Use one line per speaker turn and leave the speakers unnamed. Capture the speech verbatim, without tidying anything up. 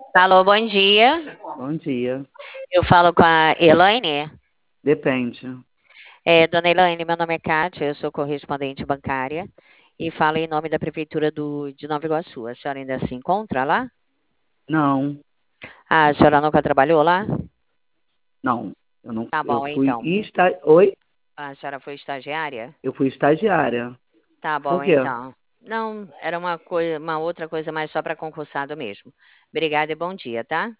Alô, bom dia.
Bom dia.
Eu falo com a Elaine.
Depende.
É, dona Elaine, meu nome é Kátia, eu sou correspondente bancária e falo em nome da Prefeitura do, de Nova Iguaçu. A senhora ainda se encontra lá?
Não,
Ah, a senhora nunca trabalhou lá?
não. Eu não,
Tá
eu
bom,
fui
então.
esta, oi,
A senhora foi estagiária?
eu fui estagiária.
Tá
Por
bom,
quê?
então. Não, era uma coisa, uma outra coisa mais só para concursado mesmo. Obrigada e bom dia, tá?